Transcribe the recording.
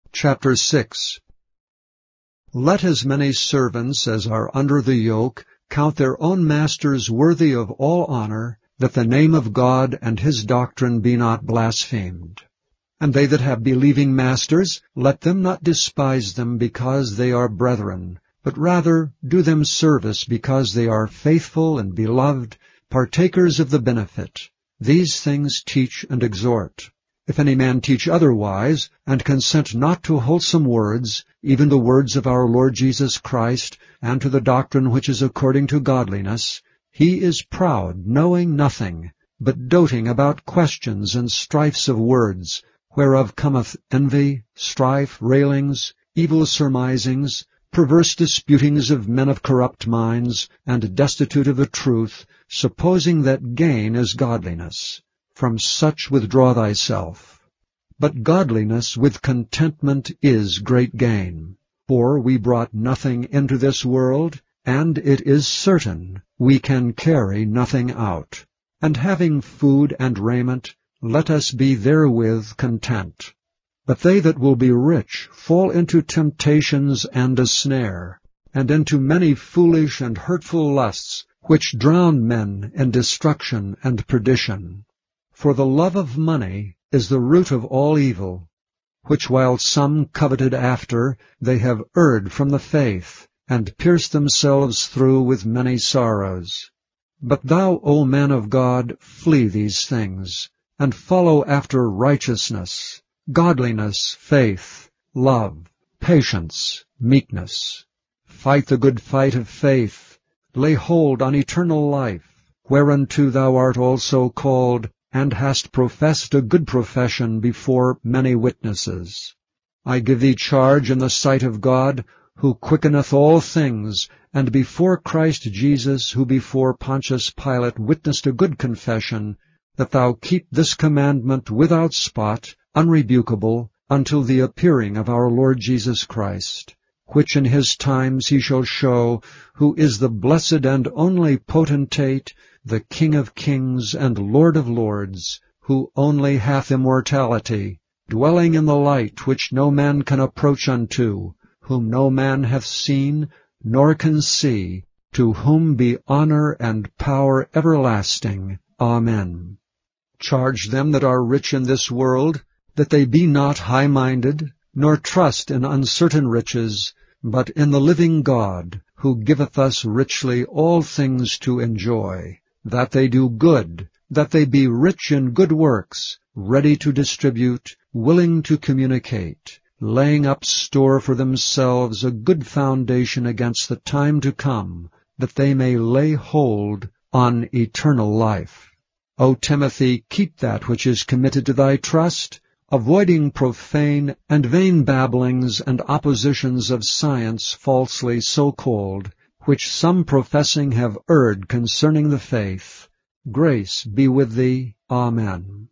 Chapter 6. Let as many servants as are under the yoke count their own masters worthy of all honor, that the name of God and his doctrine be not blasphemed. And they that have believing masters, let them not despise them because they are brethren, but rather do them service because they are faithful and beloved, partakers of the benefit. These things teach and exhort. If any man teach otherwise, and consent not to wholesome words, even the words of our Lord Jesus Christ, and to the doctrine which is according to godliness, he is proud, knowing nothing, but doting about questions and strifes of words, whereof cometh envy, strife, railings, evil surmisings, perverse disputings of men of corrupt minds, and destitute of the truth, supposing that gain is godliness. From such withdraw thyself. But godliness with contentment is great gain. For we brought nothing into this world, and it is certain we can carry nothing out. And having food and raiment, let us be therewith content. But they that will be rich fall into temptations and a snare, and into many foolish and hurtful lusts, which drown men in destruction and perdition. For the love of money is the root of all evil, which while some coveted after, they have erred from the faith, and pierced themselves through with many sorrows. But thou, O man of God, flee these things, and follow after righteousness, godliness, faith, love, patience, meekness. Fight the good fight of faith, lay hold on eternal life, whereunto thou art also called, and hast professed a good profession before many witnesses. I give thee charge in the sight of God, who quickeneth all things, and before Christ Jesus, who before Pontius Pilate witnessed a good confession, that thou keep this commandment without spot, unrebukable, until the appearing of our Lord Jesus Christ, which in his times he shall show, who is the blessed and only potentate, the King of kings and Lord of lords, who only hath immortality, dwelling in the light which no man can approach unto, whom no man hath seen, nor can see, to whom be honor and power everlasting. Amen. Charge them that are rich in this world, that they be not high-minded, nor trust in uncertain riches, but in the living God, who giveth us richly all things to enjoy, that they do good, that they be rich in good works, ready to distribute, willing to communicate, laying up store for themselves a good foundation against the time to come, that they may lay hold on eternal life. O Timothy, keep that which is committed to thy trust, avoiding profane and vain babblings and oppositions of science falsely so called, which some professing have erred concerning the faith. Grace be with thee. Amen.